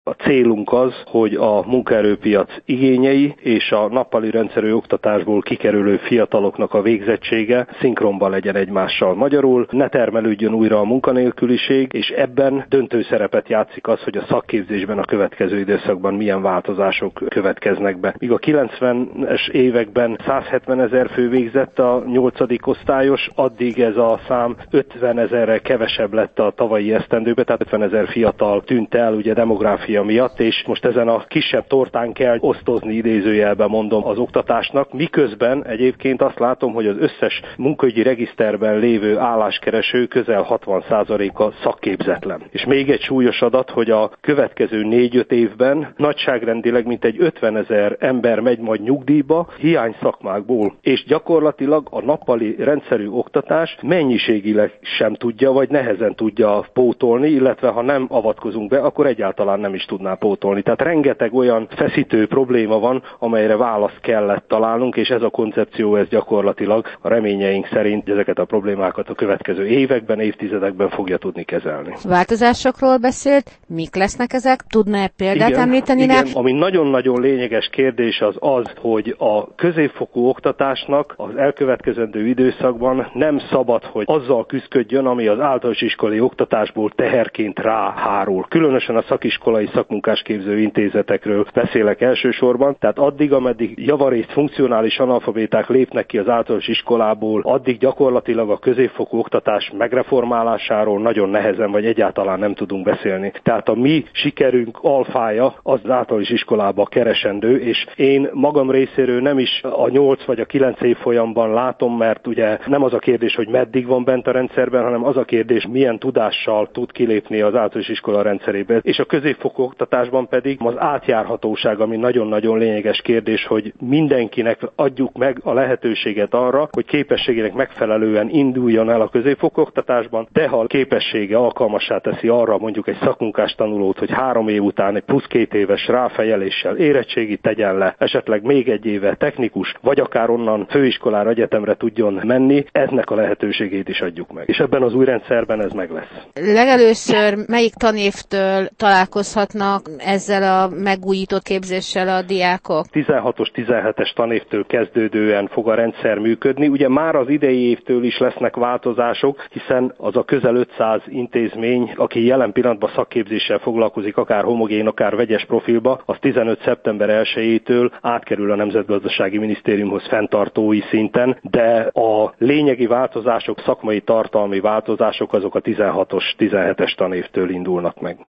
A célunk az, hogy a munkaerőpiac igényei és a nappali rendszerű oktatásból kikerülő fiataloknak a végzettsége szinkronban legyen egymással. Magyarul ne termelődjön újra a munkanélküliség, és ebben döntő szerepet játszik az, hogy a szakképzésben a következő időszakban milyen változások következnek be. Míg a 90-es években 170 000 fő végzett a 8. osztályos, addig ez a szám 50 000-rel kevesebb lett a tavalyi esztendőben, tehát 50 000 fiatal tűnt el ugye demográfia miatt, és most ezen a kisebb tortán kell osztozni, idézőjelben mondom, az oktatásnak, miközben egyébként azt látom, hogy az összes munkaügyi regiszterben lévő álláskereső közel 60%-a szakképzetlen. És még egy súlyos adat, hogy a következő 4-5 évben nagyságrendileg mintegy 50 000 ember megy majd nyugdíjba hiány szakmákból, és gyakorlatilag a nappali rendszerű oktatás mennyiségileg sem tudja, vagy nehezen tudja pótolni, illetve ha nem avatkozunk be, akkor egyáltalán nem is tudná pótolni. Tehát rengeteg olyan feszítő probléma van, amelyre választ kellett találnunk, és ez a koncepció, ez gyakorlatilag a reményeink szerint ezeket a problémákat a következő években, évtizedekben fogja tudni kezelni. Változásokról beszélt, mik lesznek ezek? Tudna-e példát említeni? Igen, ami nagyon-nagyon lényeges kérdés az, hogy a középfokú oktatásnak az elkövetkezendő időszakban nem szabad, hogy azzal küszködjön, ami az általános iskolai oktatásból teherként ráhárul. Különösen a szakiskolai szakmunkásképző intézetekről beszélek elsősorban, tehát addig, ameddig javarészt funkcionális analfabéták lépnek ki az általános iskolából, addig gyakorlatilag a középfokú oktatás megreformálásáról nagyon nehezen vagy egyáltalán nem tudunk beszélni. Tehát a mi sikerünk alfája az általános iskolába keresendő, és én magam részéről nem is a 8 vagy a 9 évfolyamban látom, mert ugye nem az a kérdés, hogy meddig van bent a rendszerben, hanem az a kérdés, milyen tudással tud kilépni az általános iskola rendszerébe. És a középfokú oktatásban pedig az átjárhatóság, ami nagyon-nagyon lényeges kérdés, hogy mindenkinek adjuk meg a lehetőséget arra, hogy képességének megfelelően induljon el a középfokú oktatásban, de ha a képessége alkalmassá teszi arra mondjuk egy szakmunkás tanulót, hogy 3 év után egy plusz 2 éves ráfejeléssel érettségit tegyen le, esetleg még egy éve technikus, vagy akár onnan főiskolára, egyetemre tudjon menni, eznek a lehetőségét is adjuk meg. És ebben az új rendszerben ez meg lesz. Legelőször melyik tanévtől találkozhatnak ezzel a megújított képzéssel a diákok? 16-os, 17-es tanévtől kezdődően fog a rendszer működni. Ugye már az idei évtől is lesznek változások, hiszen az a közel 500 intézmény, aki jelen pillanatban szakképzéssel foglalkozik, akár homogén, akár vegyes profilba, az 15. szeptember 1-től átkerül a Nemzetgazdasági Minisztériumhoz fenntartói szinten, de a lényegi változások, szakmai tartalmi változások azok a 16-os, 17-es tanévtől indulnak meg.